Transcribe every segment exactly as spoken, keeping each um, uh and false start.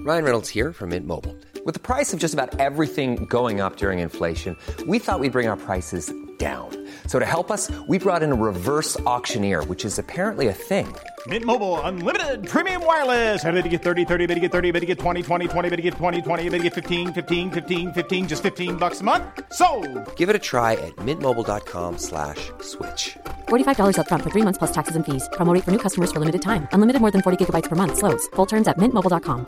Ryan Reynolds here from Mint Mobile. With the price of just about everything going up during inflation, we thought we'd bring our prices down. So to help us, we brought in a reverse auctioneer, which is apparently a thing. Mint Mobile Unlimited Premium Wireless. How to get thirty, thirty, how to get thirty, how to get twenty, twenty, twenty, how to get twenty, twenty, how to get fifteen, fifteen, fifteen, fifteen, just fifteen bucks a month? Sold! Give it a try at mintmobile.com slash switch. forty-five dollars up front for three months plus taxes and fees. Promo rate for new customers for limited time. Unlimited more than forty gigabytes per month. Slows full terms at mint mobile dot com.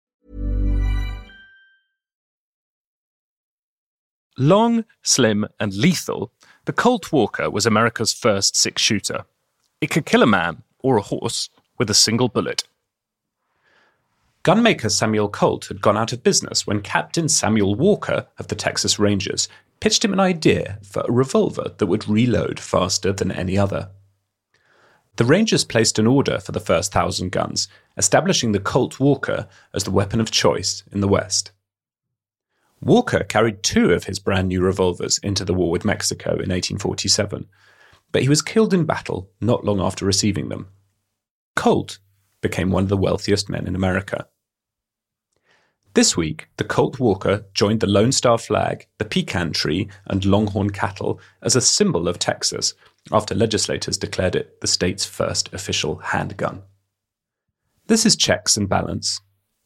Long, slim, and lethal, the Colt Walker was America's first six-shooter. It could kill a man or a horse with a single bullet. Gunmaker Samuel Colt had gone out of business when Captain Samuel Walker of the Texas Rangers pitched him an idea for a revolver that would reload faster than any other. The Rangers placed an order for the first thousand guns, establishing the Colt Walker as the weapon of choice in the West. Walker carried two of his brand new revolvers into the war with Mexico in eighteen forty-seven, but he was killed in battle not long after receiving them. Colt became one of the wealthiest men in America. This week, the Colt Walker joined the Lone Star flag, the pecan tree, and longhorn cattle as a symbol of Texas after legislators declared it the state's first official handgun. This is Checks and Balance.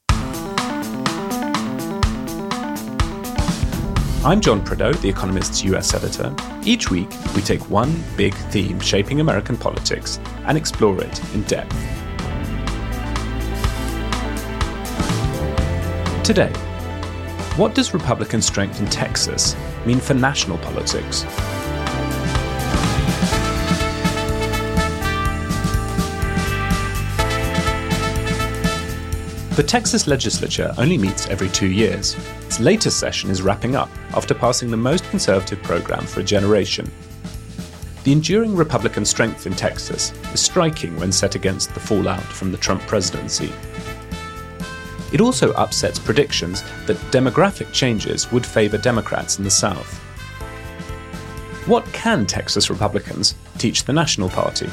I'm John Prideaux, The Economist's U S editor. Each week, we take one big theme shaping American politics and explore it in depth. Today, what does Republican strength in Texas mean for national politics? The Texas legislature only meets every two years. Its latest session is wrapping up after passing the most conservative program for a generation. The enduring Republican strength in Texas is striking when set against the fallout from the Trump presidency. It also upsets predictions that demographic changes would favor Democrats in the South. What can Texas Republicans teach the National Party?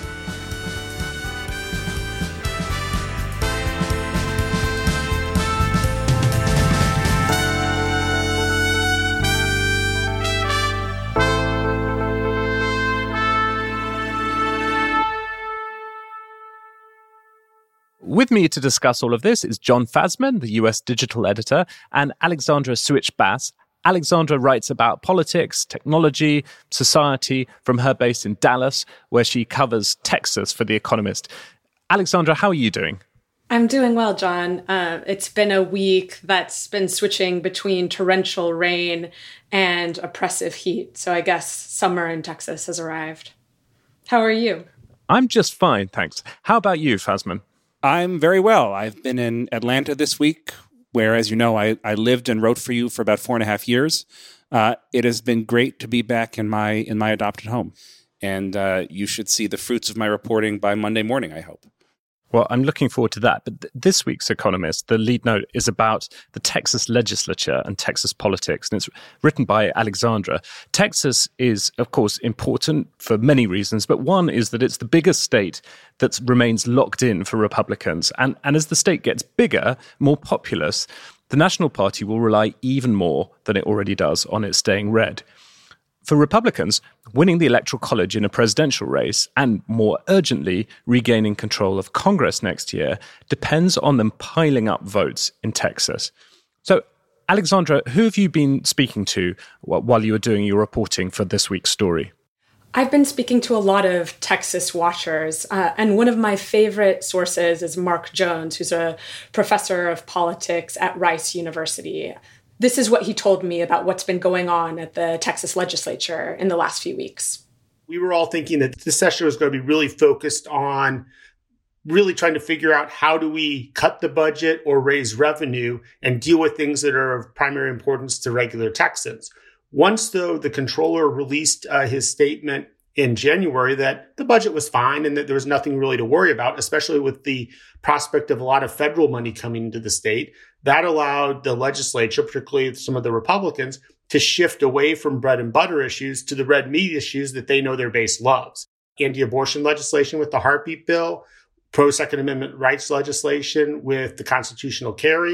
With me to discuss all of this is Jon Fasman, the U S digital editor, and Alexandra Suich-Bass. Alexandra writes about politics, technology, society from her base in Dallas, where she covers Texas for The Economist. Alexandra, how are you doing? I'm doing well, John. Uh, it's been a week that's been switching between torrential rain and oppressive heat. So I guess summer in Texas has arrived. How are you? I'm just fine, thanks. How about you, Fasman? I'm very well. I've been in Atlanta this week, where, as you know, I, I lived and wrote for you for about four and a half years. Uh, it has been great to be back in my in my adopted home. And uh, you should see the fruits of my reporting by Monday morning, I hope. Well, I'm looking forward to that. But th- this week's Economist, the lead note is about the Texas legislature and Texas politics, and it's written by Alexandra. Texas is, of course, important for many reasons, but one is that it's the biggest state that remains locked in for Republicans. And, and as the state gets bigger, more populous, the National Party will rely even more than it already does on it staying red. For Republicans, winning the Electoral College in a presidential race, and more urgently, regaining control of Congress next year, depends on them piling up votes in Texas. So, Alexandra, who have you been speaking to while you were doing your reporting for this week's story? I've been speaking to a lot of Texas watchers, uh, and one of my favorite sources is Mark Jones, who's a professor of politics at Rice University. This is what he told me about what's been going on at the Texas legislature in the last few weeks. We were all thinking that this session was going to be really focused on really trying to figure out how do we cut the budget or raise revenue and deal with things that are of primary importance to regular Texans. Once, though, the comptroller released uh, his statement in January that the budget was fine and that there was nothing really to worry about, especially with the prospect of a lot of federal money coming into the state, that allowed the legislature, particularly some of the Republicans, to shift away from bread and butter issues to the red meat issues that they know their base loves. Anti-abortion legislation with the heartbeat bill, pro-Second Amendment rights legislation with the constitutional carry,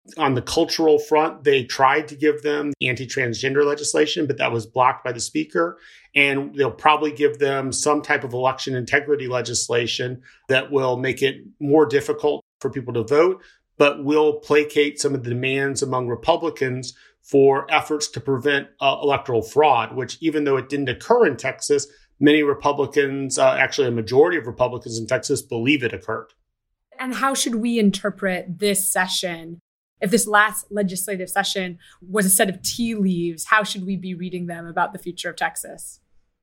On the cultural front, they tried to give them anti-transgender legislation, but that was blocked by the speaker. And they'll probably give them some type of election integrity legislation that will make it more difficult for people to vote, but will placate some of the demands among Republicans for efforts to prevent uh, electoral fraud, which even though it didn't occur in Texas, many Republicans, uh, actually a majority of Republicans in Texas, believe it occurred. And how should we interpret this session? If this last legislative session was a set of tea leaves, how should we be reading them about the future of Texas?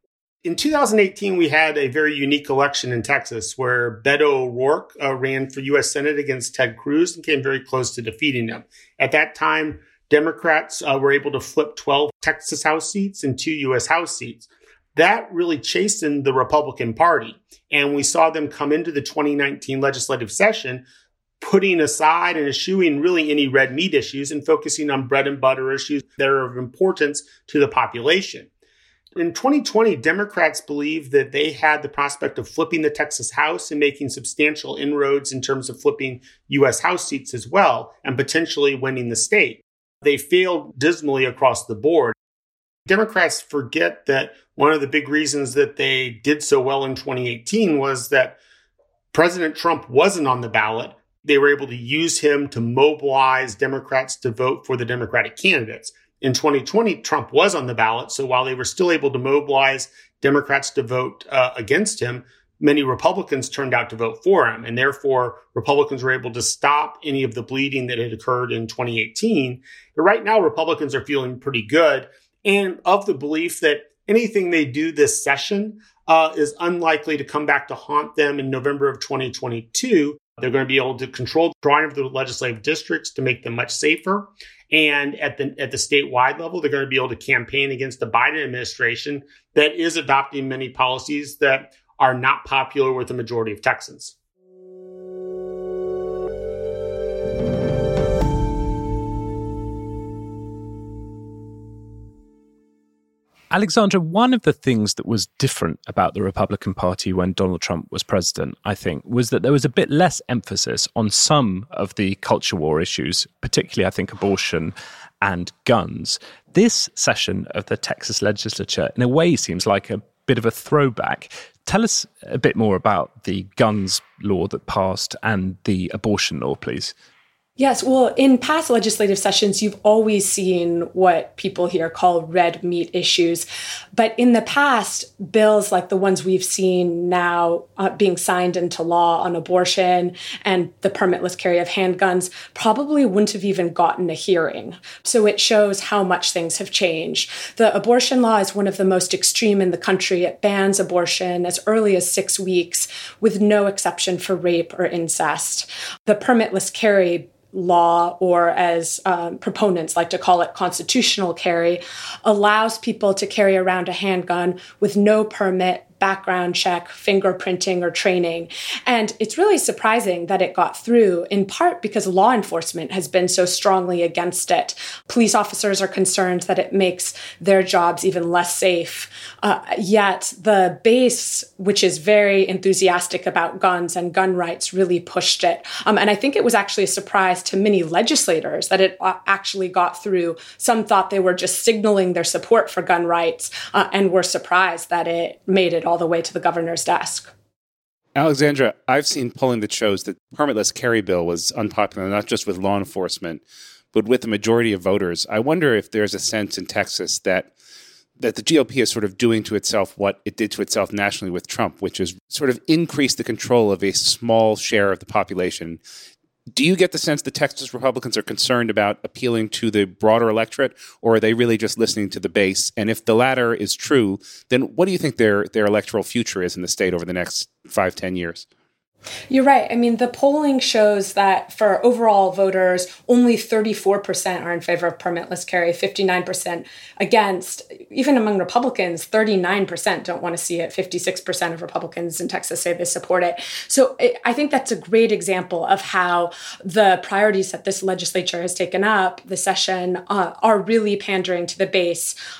In two thousand eighteen, we had a very unique election in Texas where Beto O'Rourke uh, ran for U S Senate against Ted Cruz and came very close to defeating him. At that time, Democrats uh, were able to flip twelve Texas House seats and two U S House seats. That really chastened the Republican Party. And we saw them come into the twenty nineteen legislative session putting aside and eschewing really any red meat issues and focusing on bread and butter issues that are of importance to the population. In twenty twenty, Democrats believed that they had the prospect of flipping the Texas House and making substantial inroads in terms of flipping U S House seats as well and potentially winning the state. They failed dismally across the board. Democrats forget that one of the big reasons that they did so well in twenty eighteen was that President Trump wasn't on the ballot. They were able to use him to mobilize Democrats to vote for the Democratic candidates. In twenty twenty, Trump was on the ballot. So while they were still able to mobilize Democrats to vote uh, against him, many Republicans turned out to vote for him. And therefore, Republicans were able to stop any of the bleeding that had occurred in twenty eighteen. But right now, Republicans are feeling pretty good and of the belief that anything they do this session uh, is unlikely to come back to haunt them in November of twenty twenty-two. They're going to be able to control the drawing of the legislative districts to make them much safer. And at the at the statewide level, they're going to be able to campaign against the Biden administration that is adopting many policies that are not popular with the majority of Texans. Alexandra, one of the things that was different about the Republican Party when Donald Trump was president, I think, was that there was a bit less emphasis on some of the culture war issues, particularly, I think, abortion and guns. This session of the Texas legislature, in a way, seems like a bit of a throwback. Tell us a bit more about the guns law that passed and the abortion law, please. Yes, well, in past legislative sessions, you've always seen what people here call red meat issues. But in the past, bills like the ones we've seen now uh, being signed into law on abortion and the permitless carry of handguns probably wouldn't have even gotten a hearing. So it shows how much things have changed. The abortion law is one of the most extreme in the country. It bans abortion as early as six weeks with no exception for rape or incest. The permitless carry law, or as um, proponents like to call it, constitutional carry, allows people to carry around a handgun with no permit, background check, fingerprinting, or training. And it's really surprising that it got through, in part because law enforcement has been so strongly against it. Police officers are concerned that it makes their jobs even less safe. Uh, yet the base, which is very enthusiastic about guns and gun rights, really pushed it. Um, and I think it was actually a surprise to many legislators that it actually got through. Some thought they were just signaling their support for gun rights uh, and were surprised that it made it all the way to the governor's desk. Alexandra, I've seen polling that shows that permitless carry bill was unpopular, not just with law enforcement, but with the majority of voters. I wonder if there's a sense in Texas that that the G O P is sort of doing to itself what it did to itself nationally with Trump, which is sort of increase the control of a small share of the population. Do you get the sense the Texas Republicans are concerned about appealing to the broader electorate, or are they really just listening to the base? And if the latter is true, then what do you think their their electoral future is in the state over the next five, ten years? You're right. I mean, the polling shows that for overall voters, only thirty-four percent are in favor of permitless carry, fifty-nine percent against. Even among Republicans, thirty-nine percent don't want to see it. fifty-six percent of Republicans in Texas say they support it. So it, I think that's a great example of how the priorities that this legislature has taken up, the session, uh, are really pandering to the base.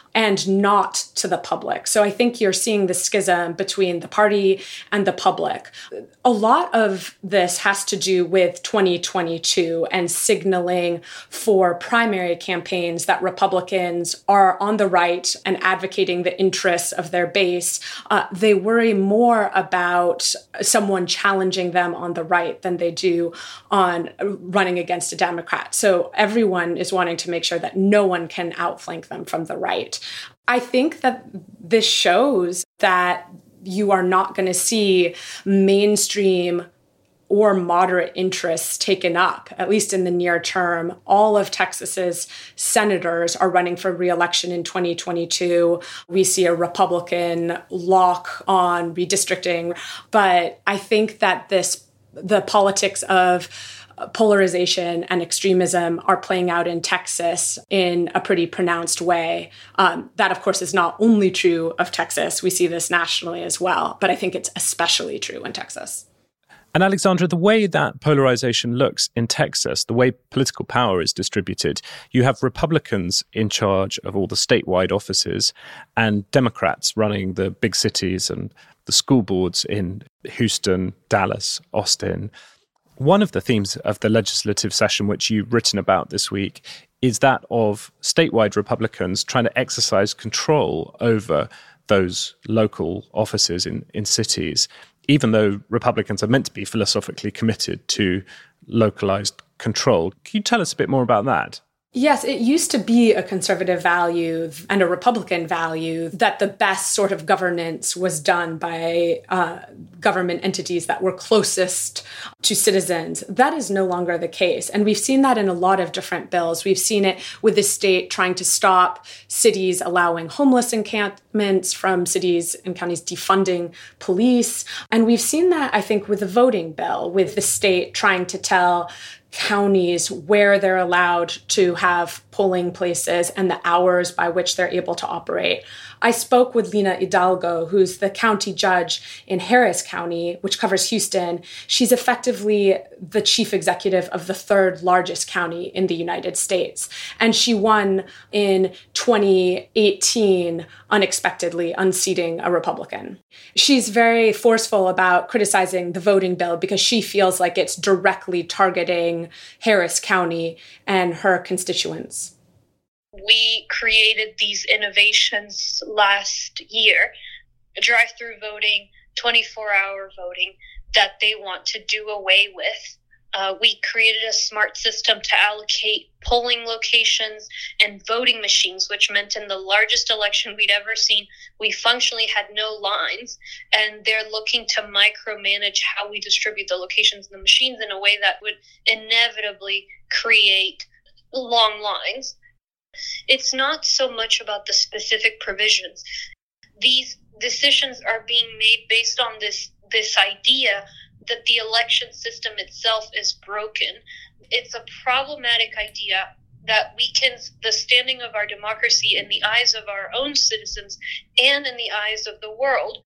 and not to the public. So I think you're seeing the schism between the party and the public. A lot of this has to do with twenty twenty-two and signaling for primary campaigns that Republicans are on the right and advocating the interests of their base. Uh, they worry more about someone challenging them on the right than they do on running against a Democrat. So everyone is wanting to make sure that no one can outflank them from the right. I think that this shows that you are not going to see mainstream or moderate interests taken up, at least in the near term. All of Texas's senators are running for re-election in twenty twenty-two. We see a Republican lock on redistricting. But I think that this, the politics of polarization and extremism are playing out in Texas in a pretty pronounced way. Um, that, of course, is not only true of Texas. We see this nationally as well, but I think it's especially true in Texas. And Alexandra, the way that polarization looks in Texas, the way political power is distributed, you have Republicans in charge of all the statewide offices and Democrats running the big cities and the school boards in Houston, Dallas, Austin. One of the themes of the legislative session, which you've written about this week, is that of statewide Republicans trying to exercise control over those local offices in, in cities, even though Republicans are meant to be philosophically committed to localized control. Can you tell us a bit more about that? Yes, it used to be a conservative value and a Republican value that the best sort of governance was done by uh, government entities that were closest to citizens. That is no longer the case. And we've seen that in a lot of different bills. We've seen it with the state trying to stop cities allowing homeless encampments, from cities and counties defunding police. And we've seen that, I think, with the voting bill, with the state trying to tell counties where they're allowed to have polling places and the hours by which they're able to operate. I spoke with Lina Hidalgo, who's the county judge in Harris County, which covers Houston. She's effectively the chief executive of the third largest county in the United States. And she won in twenty eighteen, unexpectedly unseating a Republican. She's very forceful about criticizing the voting bill because she feels like it's directly targeting Harris County and her constituents. We created these innovations last year, drive-through voting, twenty-four hour voting, that they want to do away with. Uh, we created a smart system to allocate polling locations and voting machines, which meant in the largest election we'd ever seen, we functionally had no lines, and they're looking to micromanage how we distribute the locations and the machines in a way that would inevitably create long lines. It's not so much about the specific provisions. These decisions are being made based on this, this idea that the election system itself is broken. It's a problematic idea that weakens the standing of our democracy in the eyes of our own citizens and in the eyes of the world.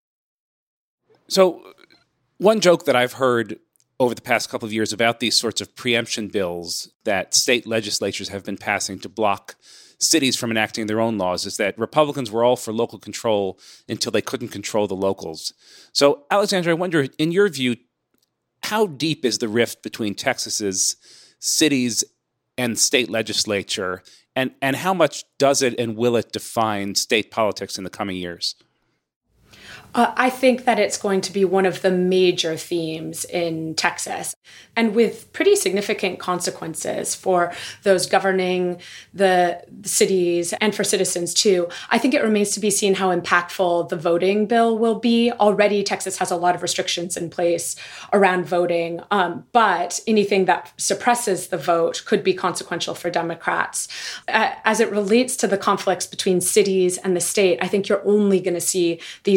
So one joke that I've heard over the past couple of years about these sorts of preemption bills that state legislatures have been passing to block cities from enacting their own laws is that Republicans were all for local control until they couldn't control the locals. So, Alexandra, I wonder, in your view, how deep is the rift between Texas's cities and state legislature, and, and how much does it and will it define state politics in the coming years? Uh, I think that it's going to be one of the major themes in Texas, and with pretty significant consequences for those governing the cities and for citizens too. I think it remains to be seen how impactful the voting bill will be. Already, Texas has a lot of restrictions in place around voting, um, but anything that suppresses the vote could be consequential for Democrats. Uh, as it relates to the conflicts between cities and the state, I think you're only going to see these battles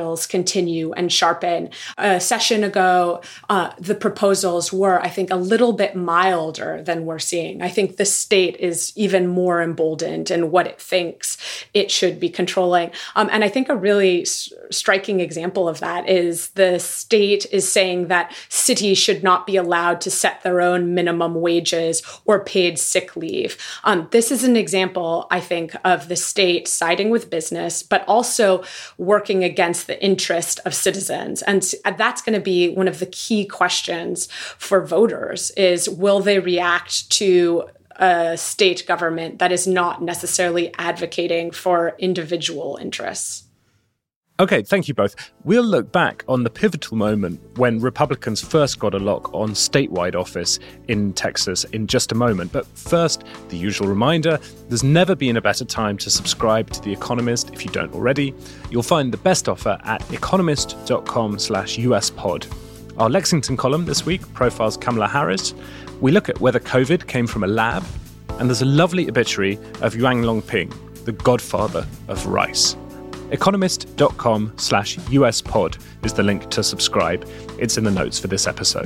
battles continue and sharpen. A session ago, uh, the proposals were, I think, a little bit milder than we're seeing. I think the state is even more emboldened in what it thinks it should be controlling. Um, and I think a really s- striking example of that is the state is saying that cities should not be allowed to set their own minimum wages or paid sick leave. Um, this is an example, I think, of the state siding with business, but also working against the interest of citizens. And that's going to be one of the key questions for voters is, will they react to a state government that is not necessarily advocating for individual interests? Okay, thank you both. We'll look back on the pivotal moment when Republicans first got a lock on statewide office in Texas in just a moment. But first, the usual reminder, there's never been a better time to subscribe to The Economist if you don't already. You'll find the best offer at economist.com slash US pod. Our Lexington column this week profiles Kamala Harris. We look at whether COVID came from a lab. And there's a lovely obituary of Yuan Longping, the godfather of rice. Economist.com slash US pod is the link to subscribe. It's in the notes for this episode.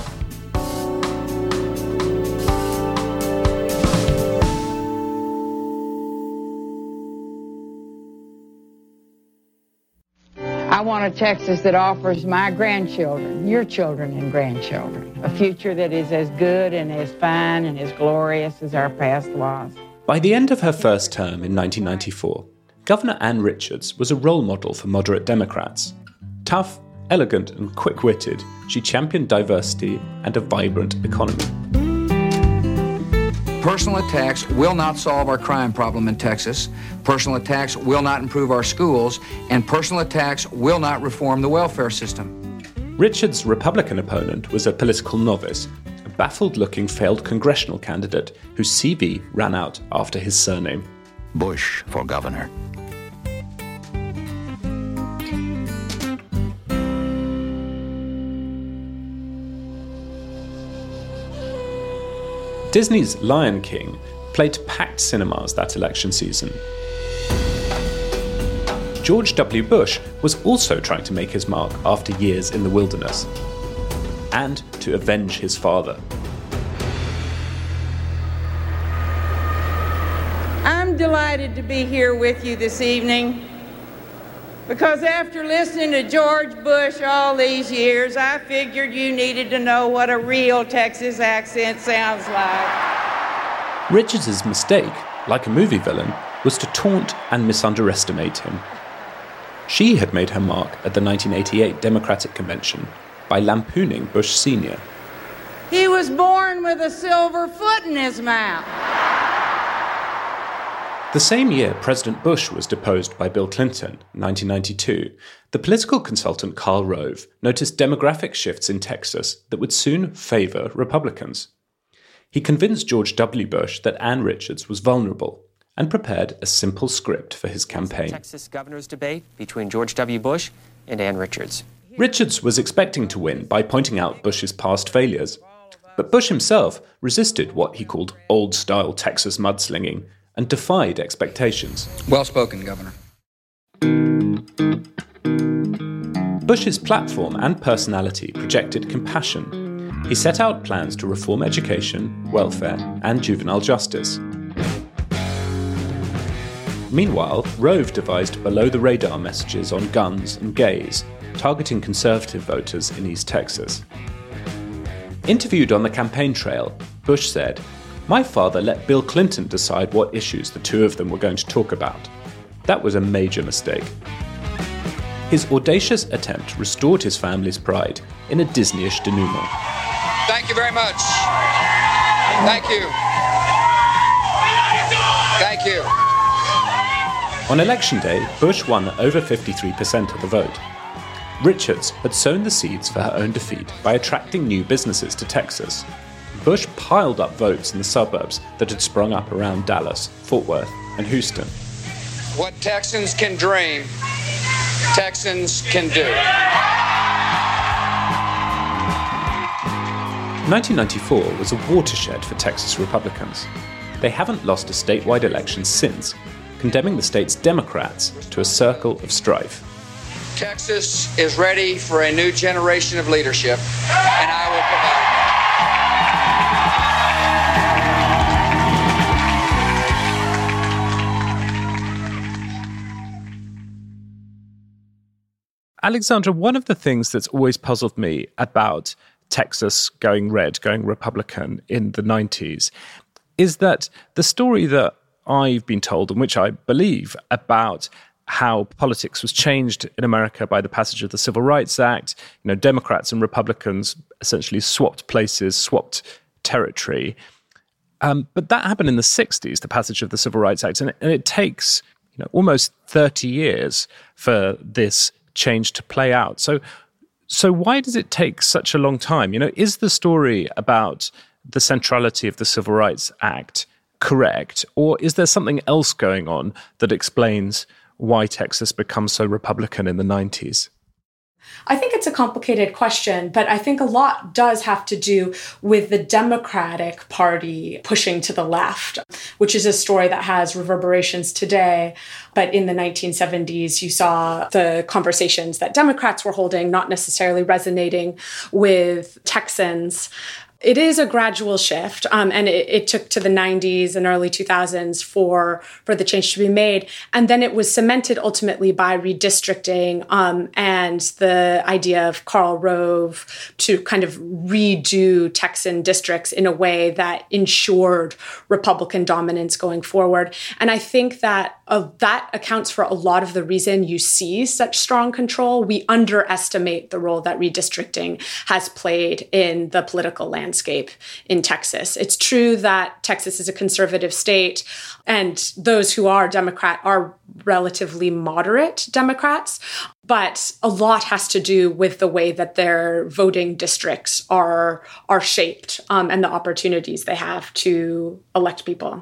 I want a Texas that offers my grandchildren, your children and grandchildren, a future that is as good and as fine and as glorious as our past was. By the end of her first term in nineteen ninety-four, Governor Ann Richards was a role model for moderate Democrats. Tough, elegant, and quick-witted, she championed diversity and a vibrant economy. Personal attacks will not solve our crime problem in Texas. Personal attacks will not improve our schools. And personal attacks will not reform the welfare system. Richards' Republican opponent was a political novice, a baffled-looking failed congressional candidate whose C V ran out after his surname. Bush for governor. Disney's Lion King played packed cinemas that election season. George W. Bush was also trying to make his mark after years in the wilderness, and to avenge his father. I'm delighted to be here with you this evening because after listening to George Bush all these years, I figured you needed to know what a real Texas accent sounds like. Richards' mistake, like a movie villain, was to taunt and misunderestimate him. She had made her mark at the nineteen eighty-eight Democratic Convention by lampooning Bush Senior He was born with a silver foot in his mouth. The same year President Bush was deposed by Bill Clinton, nineteen ninety-two, the political consultant Karl Rove noticed demographic shifts in Texas that would soon favour Republicans. He convinced George W. Bush that Ann Richards was vulnerable and prepared a simple script for his campaign. Texas governor's debate between George W. Bush and Ann Richards. Richards was expecting to win by pointing out Bush's past failures, but Bush himself resisted what he called old-style Texas mudslinging and defied expectations. Well spoken, Governor. Bush's platform and personality projected compassion. He set out plans to reform education, welfare, and juvenile justice. Meanwhile, Rove devised below-the-radar messages on guns and gays, targeting conservative voters in East Texas. Interviewed on the campaign trail, Bush said, "My father let Bill Clinton decide what issues the two of them were going to talk about. That was a major mistake." His audacious attempt restored his family's pride in a Disneyish denouement. Thank you very much. Thank you. Thank you. On election day, Bush won over fifty-three percent of the vote. Richards had sown the seeds for her own defeat by attracting new businesses to Texas. Bush piled up votes in the suburbs that had sprung up around Dallas, Fort Worth, and Houston. What Texans can dream, Texans can do. nineteen ninety-four was a watershed for Texas Republicans. They haven't lost a statewide election since, condemning the state's Democrats to a circle of strife. Texas is ready for a new generation of leadership, and I will provide that. Alexandra, one of the things that's always puzzled me about Texas going red, going Republican in the nineties, is that the story that I've been told, and which I believe, about how politics was changed in America by the passage of the Civil Rights Act, you know, Democrats and Republicans essentially swapped places, swapped territory. Um, but that happened in the sixties, the passage of the Civil Rights Act, and it, and it takes, you know, almost thirty years for this change to play out. So, so why does it take such a long time? You know, is the story about the centrality of the Civil Rights Act correct, or is there something else going on that explains why Texas becomes so Republican in the nineties? I think it's a complicated question, but I think a lot does have to do with the Democratic Party pushing to the left, which is a story that has reverberations today. But in the nineteen seventies, you saw the conversations that Democrats were holding not necessarily resonating with Texans. It is a gradual shift, um, and it, it took to the nineties and early two thousands for, for the change to be made. And then it was cemented ultimately by redistricting um, and the idea of Karl Rove to kind of redo Texan districts in a way that ensured Republican dominance going forward. And I think that uh, that accounts for a lot of the reason you see such strong control. We underestimate the role that redistricting has played in the political landscape. landscape in Texas. It's true that Texas is a conservative state, and those who are Democrat are relatively moderate Democrats, but a lot has to do with the way that their voting districts are, are shaped um, and the opportunities they have to elect people.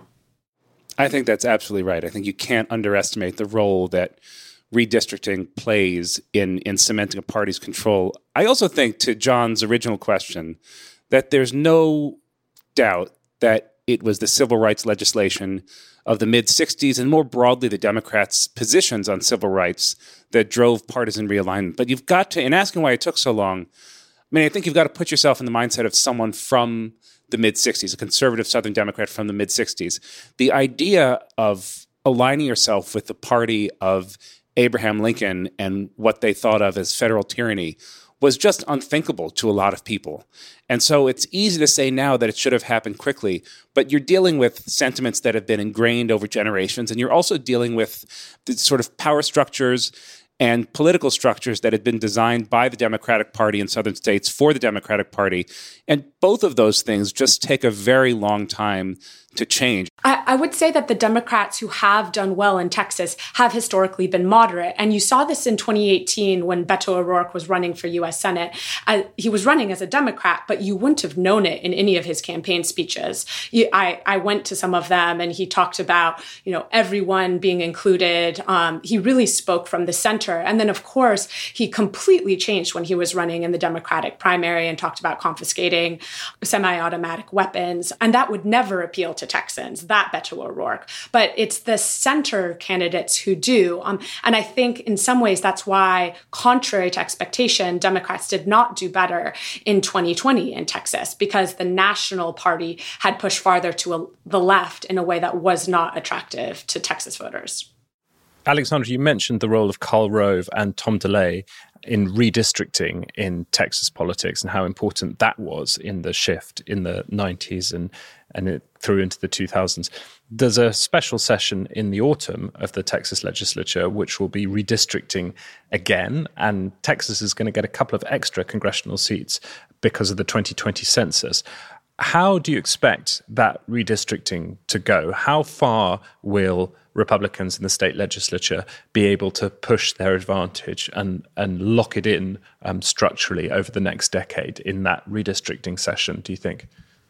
I think that's absolutely right. I think you can't underestimate the role that redistricting plays in, in cementing a party's control. I also think, to John's original question, that there's no doubt that it was the civil rights legislation of the mid-sixties and more broadly the Democrats' positions on civil rights that drove partisan realignment. But you've got to, in asking why it took so long, I mean, I think you've got to put yourself in the mindset of someone from the mid-sixties, a conservative Southern Democrat from the mid-sixties. The idea of aligning yourself with the party of Abraham Lincoln and what they thought of as federal tyranny was just unthinkable to a lot of people. And so it's easy to say now that it should have happened quickly, but you're dealing with sentiments that have been ingrained over generations, and you're also dealing with the sort of power structures and political structures that had been designed by the Democratic Party in southern states for the Democratic Party. And both of those things just take a very long time to change. I, I would say that the Democrats who have done well in Texas have historically been moderate. And you saw this in twenty eighteen when Beto O'Rourke was running for U S Senate. Uh, he was running as a Democrat, but you wouldn't have known it in any of his campaign speeches. You, I, I went to some of them and he talked about, you know, everyone being included. Um, he really spoke from the center. And then, of course, he completely changed when he was running in the Democratic primary and talked about confiscating semi-automatic weapons. And that would never appeal to Texans, that Beto O'Rourke. But it's the center candidates who do. Um, and I think in some ways that's why, contrary to expectation, Democrats did not do better in twenty twenty in Texas, because the national party had pushed farther to a, the left in a way that was not attractive to Texas voters. Alexandra, you mentioned the role of Karl Rove and Tom DeLay in redistricting in Texas politics and how important that was in the shift in the nineties and, and it through into the two thousands. There's a special session in the autumn of the Texas legislature which will be redistricting again, and Texas is going to get a couple of extra congressional seats because of the twenty twenty census. How do you expect that redistricting to go? How far will Republicans in the state legislature be able to push their advantage and, and lock it in um, structurally over the next decade in that redistricting session, do you think?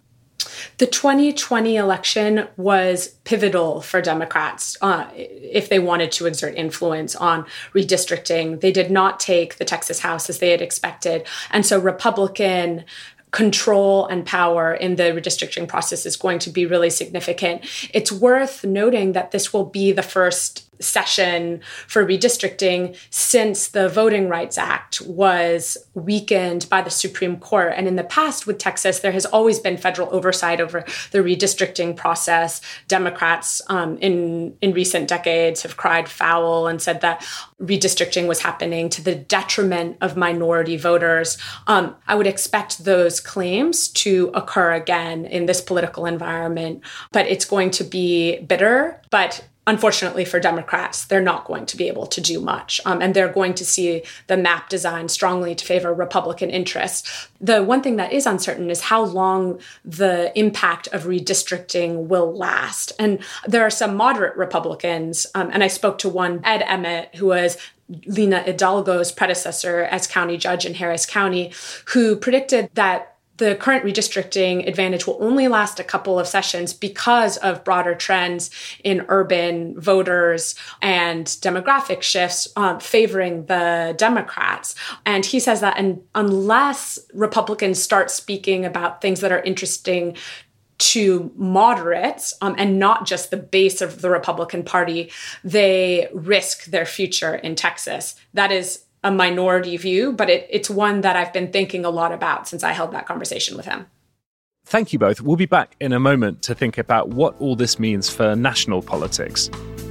The twenty twenty election was pivotal for Democrats uh, if they wanted to exert influence on redistricting. They did not take the Texas House as they had expected. And so Republican control and power in the redistricting process is going to be really significant. It's worth noting that this will be the first session for redistricting since the Voting Rights Act was weakened by the Supreme Court. And in the past with Texas, there has always been federal oversight over the redistricting process. Democrats um, in, in recent decades have cried foul and said that redistricting was happening to the detriment of minority voters. Um, I would expect those claims to occur again in this political environment, but it's going to be bitter. But unfortunately for Democrats, they're not going to be able to do much. Um, and they're going to see the map designed strongly to favor Republican interests. The one thing that is uncertain is how long the impact of redistricting will last. And there are some moderate Republicans, um, and I spoke to one, Ed Emmett, who was Lina Hidalgo's predecessor as county judge in Harris County, who predicted that the current redistricting advantage will only last a couple of sessions because of broader trends in urban voters and demographic shifts um, favoring the Democrats. And he says that and unless Republicans start speaking about things that are interesting to moderates um, and not just the base of the Republican Party, they risk their future in Texas. That is a minority view, but it, it's one that I've been thinking a lot about since I held that conversation with him. Thank you both. We'll be back in a moment to think about what all this means for national politics.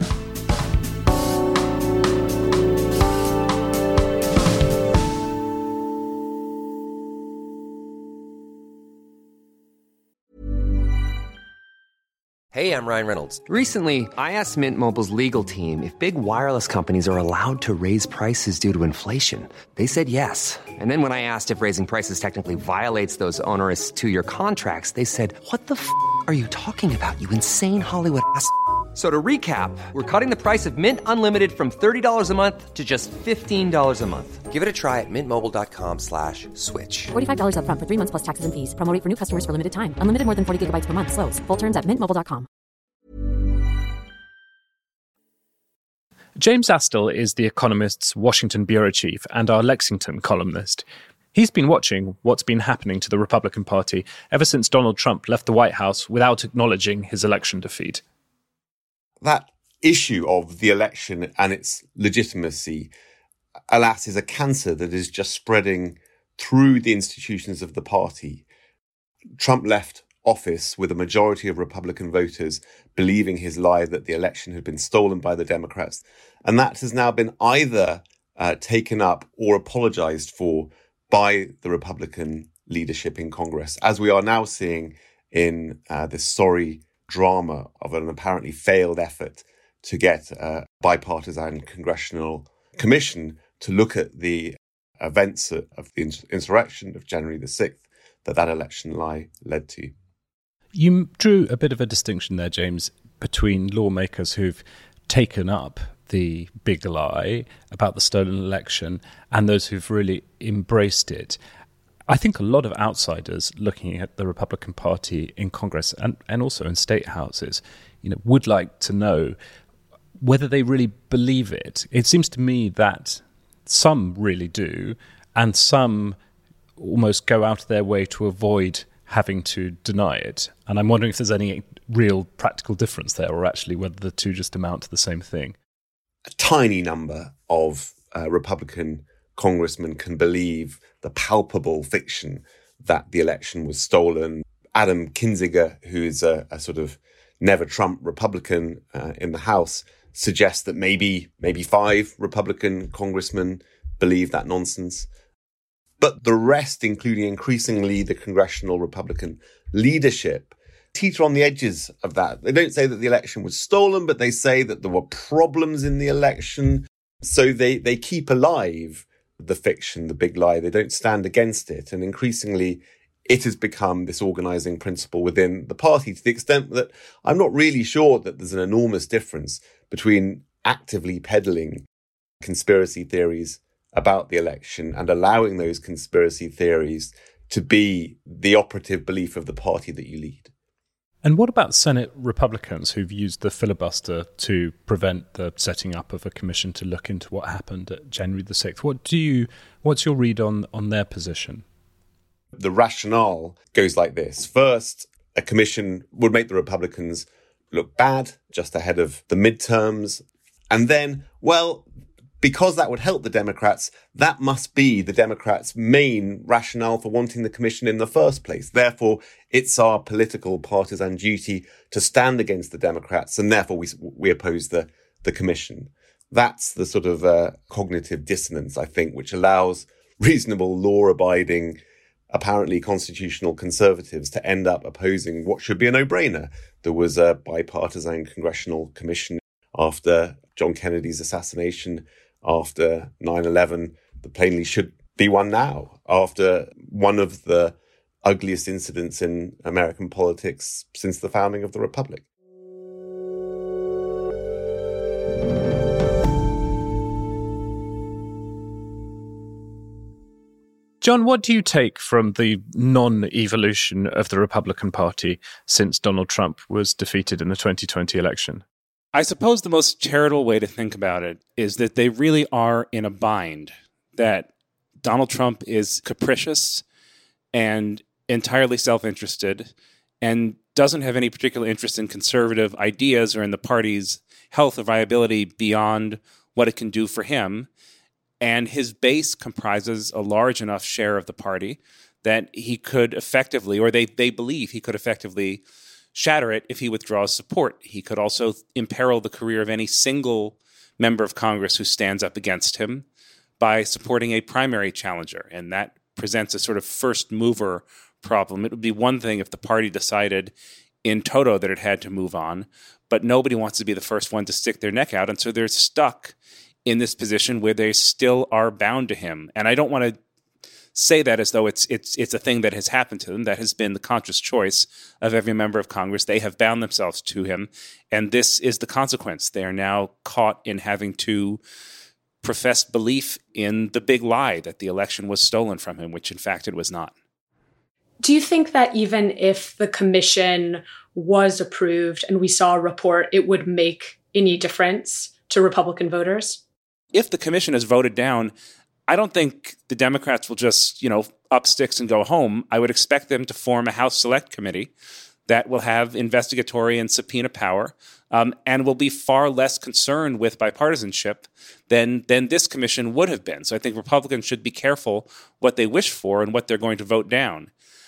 Hey, I'm Ryan Reynolds. Recently, I asked Mint Mobile's legal team if big wireless companies are allowed to raise prices due to inflation. They said yes. And then when I asked if raising prices technically violates those onerous two-year contracts, they said, what the f*** are you talking about, you insane Hollywood ass f- So to recap, we're cutting the price of Mint Unlimited from thirty dollars a month to just fifteen dollars a month. Give it a try at mintmobile.com slash switch. forty-five dollars up front for three months plus taxes and fees. Promo rate for new customers for limited time. Unlimited more than forty gigabytes per month. Slows full terms at mint mobile dot com. James Astle is The Economist's Washington bureau chief and our Lexington columnist. He's been watching what's been happening to the Republican Party ever since Donald Trump left the White House without acknowledging his election defeat. That issue of the election and its legitimacy, alas, is a cancer that is just spreading through the institutions of the party. Trump left office with a majority of Republican voters believing his lie that the election had been stolen by the Democrats. And that has now been either uh, taken up or apologized for by the Republican leadership in Congress, as we are now seeing in uh, this sorry drama of an apparently failed effort to get a bipartisan congressional commission to look at the events of the insurrection of January the sixth that that election lie led to. You drew a bit of a distinction there, James, between lawmakers who've taken up the big lie about the stolen election and those who've really embraced it. I think a lot of outsiders looking at the Republican Party in Congress and, and also in state houses, you know, would like to know whether they really believe it. It seems to me that some really do, and some almost go out of their way to avoid having to deny it. And I'm wondering if there's any real practical difference there, or actually whether the two just amount to the same thing. A tiny number of uh, Republican congressmen can believe the palpable fiction that the election was stolen. Adam Kinzinger, who is a, a sort of never Trump Republican uh, in the House, suggests that maybe maybe five Republican congressmen believe that nonsense. But the rest, including increasingly the congressional Republican leadership, teeter on the edges of that. They don't say that the election was stolen, but they say that there were problems in the election. So they, they keep alive the fiction, the big lie. They don't stand against it. And increasingly, it has become this organizing principle within the party, to the extent that I'm not really sure that there's an enormous difference between actively peddling conspiracy theories about the election and allowing those conspiracy theories to be the operative belief of the party that you lead. And what about Senate Republicans who've used the filibuster to prevent the setting up of a commission to look into what happened at January the sixth? What do you, what's your read on, on their position? The rationale goes like this. First, a commission would make the Republicans look bad just ahead of the midterms. And then, well, because that would help the Democrats, that must be the Democrats' main rationale for wanting the commission in the first place. Therefore, it's our political partisan duty to stand against the Democrats, and therefore we we oppose the, the commission. That's the sort of uh, cognitive dissonance, I think, which allows reasonable, law-abiding, apparently constitutional conservatives to end up opposing what should be a no-brainer. There was a bipartisan congressional commission after John Kennedy's assassination, after nine eleven. There plainly should be one now, after one of the ugliest incidents in American politics since the founding of the Republic. John, what do you take from the non-evolution of the Republican Party since Donald Trump was defeated in the twenty twenty election? I suppose the most charitable way to think about it is that they really are in a bind, that Donald Trump is capricious and entirely self-interested and doesn't have any particular interest in conservative ideas or in the party's health or viability beyond what it can do for him. And his base comprises a large enough share of the party that he could effectively, or they, they believe he could effectively shatter it if he withdraws support. He could also imperil the career of any single member of Congress who stands up against him by supporting a primary challenger. And that presents a sort of first mover problem. It would be one thing if the party decided in toto that it had to move on, but nobody wants to be the first one to stick their neck out. And so they're stuck in this position where they still are bound to him. And I don't want to say that as though it's it's it's a thing that has happened to them. That has been the conscious choice of every member of Congress. They have bound themselves to him, and this is the consequence. They are now caught in having to profess belief in the big lie that the election was stolen from him, which in fact it was not. Do you think that even if the commission was approved and we saw a report, it would make any difference to Republican voters? If the commission is voted down, I don't think the Democrats will just, you know, up sticks and go home. I would expect them to form a House Select Committee that will have investigatory and subpoena power um, and will be far less concerned with bipartisanship than, than this commission would have been. So I think Republicans should be careful what they wish for and what they're going to vote down.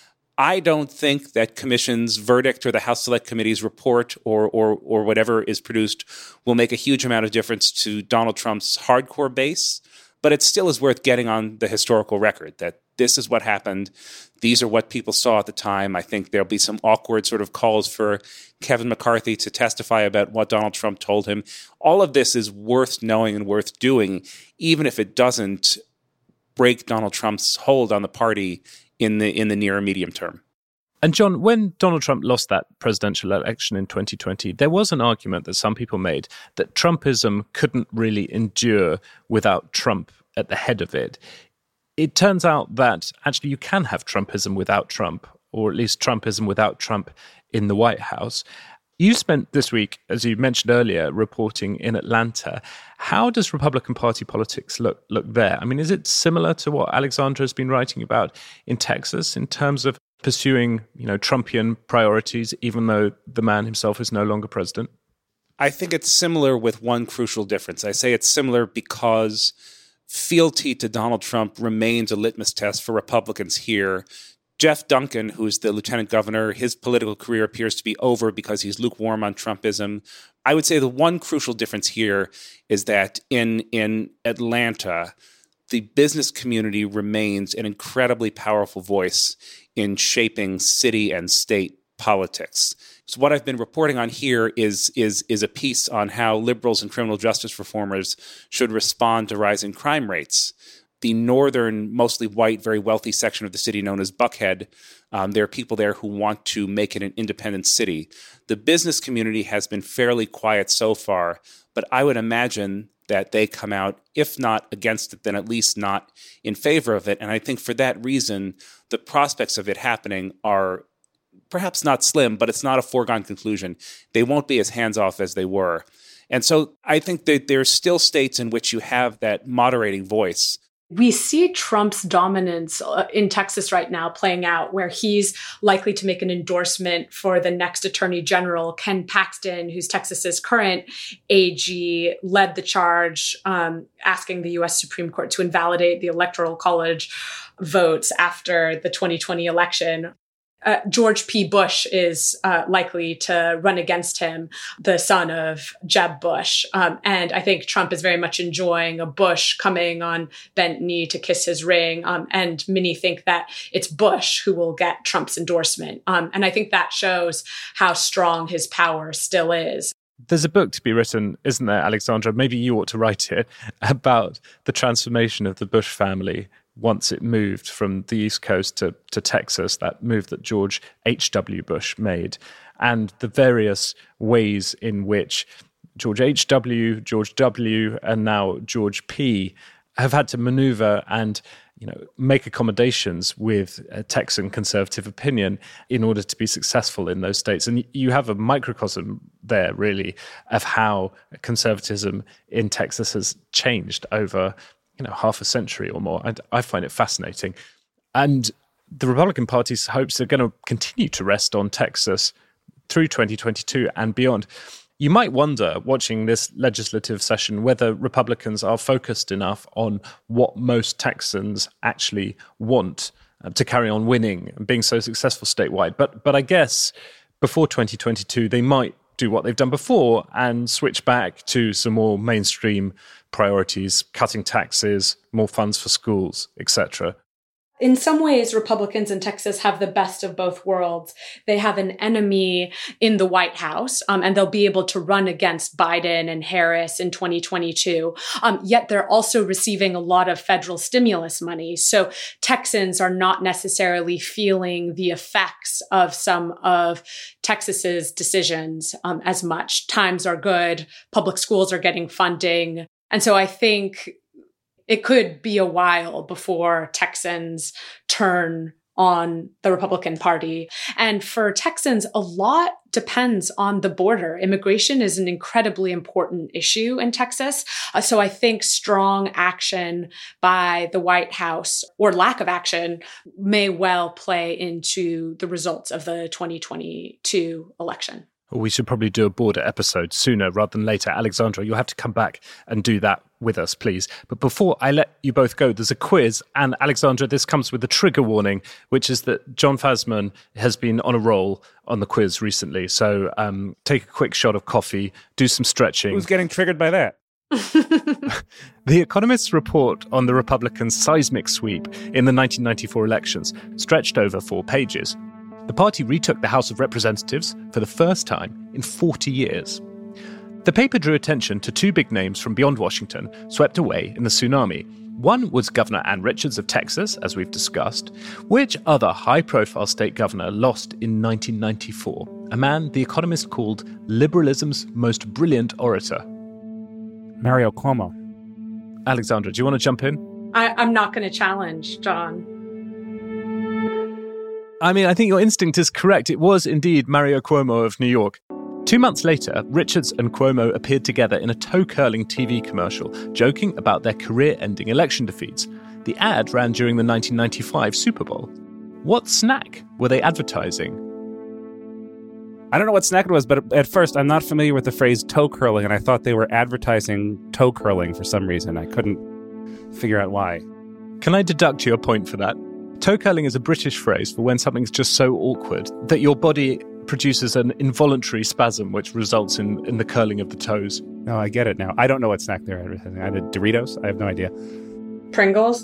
I don't think that commission's verdict or the House Select Committee's report or, or or whatever is produced will make a huge amount of difference to Donald Trump's hardcore base, but it still is worth getting on the historical record that this is what happened. These are what people saw at the time. I think there'll be some awkward sort of calls for Kevin McCarthy to testify about what Donald Trump told him. All of this is worth knowing and worth doing, even if it doesn't break Donald Trump's hold on the party in the in the near and medium term. And John, when Donald Trump lost that presidential election in twenty twenty, there was an argument that some people made that Trumpism couldn't really endure without Trump at the head of it. It turns out that actually you can have Trumpism without Trump, or at least Trumpism without Trump in the White House. You spent this week, as you mentioned earlier, reporting in Atlanta. How does Republican Party politics look look there? I mean, is it similar to what Alexandra has been writing about in Texas in terms of pursuing, you know, Trumpian priorities, even though the man himself is no longer president? I think it's similar with one crucial difference. I say it's similar because fealty to Donald Trump remains a litmus test for Republicans here. Jeff Duncan, who's the lieutenant governor, his political career appears to be over because he's lukewarm on Trumpism. I would say the one crucial difference here is that in, in Atlanta, the business community remains an incredibly powerful voice in shaping city and state politics. So what I've been reporting on here is, is, is a piece on how liberals and criminal justice reformers should respond to rising crime rates. The northern, mostly white, very wealthy section of the city known as Buckhead, um, there are people there who want to make it an independent city. The business community has been fairly quiet so far, but I would imagine that they come out, if not against it, then at least not in favor of it. And I think for that reason, the prospects of it happening are perhaps not slim, but it's not a foregone conclusion. They won't be as hands-off as they were. And so I think that there are still states in which you have that moderating voice. We see Trump's dominance in Texas right now playing out, where he's likely to make an endorsement for the next attorney general. Ken Paxton, who's Texas's current A G, led the charge, um, asking the U S Supreme Court to invalidate the Electoral College votes after the twenty twenty election. Uh, George P. Bush is uh, likely to run against him, the son of Jeb Bush. Um, and I think Trump is very much enjoying a Bush coming on bent knee to kiss his ring. Um, and many think that it's Bush who will get Trump's endorsement. Um, and I think that shows how strong his power still is. There's a book to be written, isn't there, Alexandra? Maybe you ought to write it, about the transformation of the Bush family once it moved from the East Coast to, to Texas, that move that George H W. Bush made, and the various ways in which George H W, George W, and now George P have had to maneuver and, you know, make accommodations with a Texan conservative opinion in order to be successful in those states. And you have a microcosm there, really, of how conservatism in Texas has changed over, you know, half a century or more. And I find it fascinating. And the Republican Party's hopes are going to continue to rest on Texas through twenty twenty-two and beyond. You might wonder, watching this legislative session, whether Republicans are focused enough on what most Texans actually want uh, to carry on winning and being so successful statewide. But but I guess before twenty twenty-two, they might do what they've done before and switch back to some more mainstream priorities, cutting taxes, more funds for schools, et cetera. In some ways, Republicans in Texas have the best of both worlds. They have an enemy in the White House, um, and they'll be able to run against Biden and Harris in twenty twenty-two. Um, yet they're also receiving a lot of federal stimulus money. So Texans are not necessarily feeling the effects of some of Texas's decisions um, as much. Times are good. Public schools are getting funding. And so I think it could be a while before Texans turn on the Republican Party. And for Texans, a lot depends on the border. Immigration is an incredibly important issue in Texas. Uh, so I think strong action by the White House, or lack of action, may well play into the results of the twenty twenty-two election. We should probably do a border episode sooner rather than later. Alexandra, you'll have to come back and do that with us, please. But before I let you both go, there's a quiz. And Alexandra, this comes with a trigger warning, which is that John Fasman has been on a roll on the quiz recently. So um, take a quick shot of coffee, do some stretching. Who's getting triggered by that? The Economist's report on the Republican seismic sweep in the nineteen ninety-four elections stretched over four pages. The party retook the House of Representatives for the first time in forty years. The paper drew attention to two big names from beyond Washington swept away in the tsunami. One was Governor Ann Richards of Texas, as we've discussed. Which other high-profile state governor lost in nineteen ninety-four? A man The Economist called liberalism's most brilliant orator. Mario Cuomo. Alexandra, do you want to jump in? I, I'm not going to challenge John. I mean, I think your instinct is correct. It was indeed Mario Cuomo of New York. Two months later, Richards and Cuomo appeared together in a toe-curling T V commercial, joking about their career-ending election defeats. The ad ran during the nineteen ninety-five Super Bowl. What snack were they advertising? I don't know what snack it was, but at first I'm not familiar with the phrase toe curling, and I thought they were advertising toe curling for some reason. I couldn't figure out why. Can I deduct your point for that? Toe curling is a British phrase for when something's just so awkward that your body produces an involuntary spasm which results in, in the curling of the toes. No, I get it now. I don't know what snack they're advertising. I did Doritos? I have no idea. Pringles?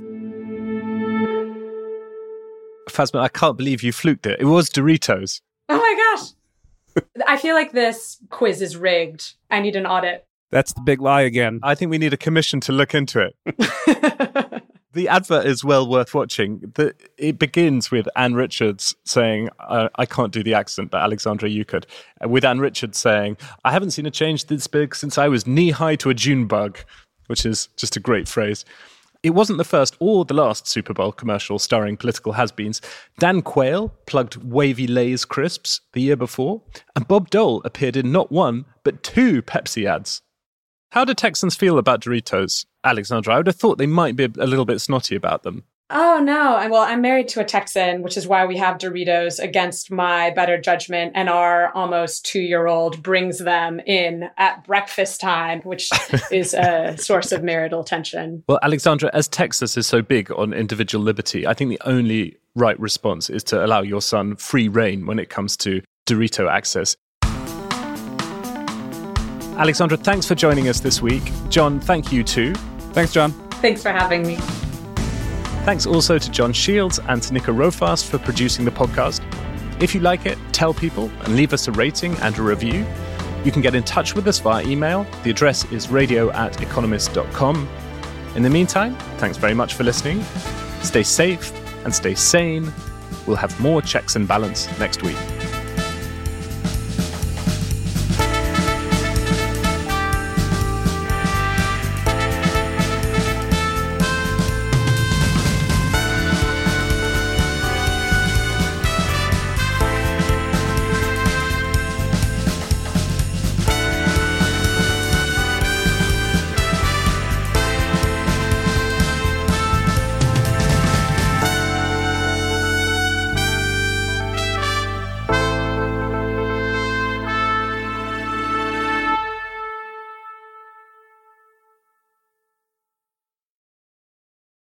Fasman, I can't believe you fluked it. It was Doritos. Oh my gosh. I feel like this quiz is rigged. I need an audit. That's the big lie again. I think we need a commission to look into it. The advert is well worth watching. The, it begins with Ann Richards saying, uh, I can't do the accent, but Alexandra, you could. Uh, with Ann Richards saying, I haven't seen a change this big since I was knee-high to a June bug, which is just a great phrase. It wasn't the first or the last Super Bowl commercial starring political has-beens. Dan Quayle plugged Wavy Lay's crisps the year before, and Bob Dole appeared in not one, but two Pepsi ads. How do Texans feel about Doritos, Alexandra. I would have thought they might be a little bit snotty about them. Oh, no. Well, I'm married to a Texan, which is why we have Doritos against my better judgment. And our almost two-year-old brings them in at breakfast time, which is a source of marital tension. Well, Alexandra, as Texas is so big on individual liberty, I think the only right response is to allow your son free rein when it comes to Dorito access. Alexandra, thanks for joining us this week. John, thank you too. Thanks, John. Thanks for having me. Thanks also to John Shields and to Nico Rofast for producing the podcast. If you like it, tell people and leave us a rating and a review. You can get in touch with us via email. The address is radio at economist dot com. In the meantime, thanks very much for listening. Stay safe and stay sane. We'll have more Checks and Balance next week.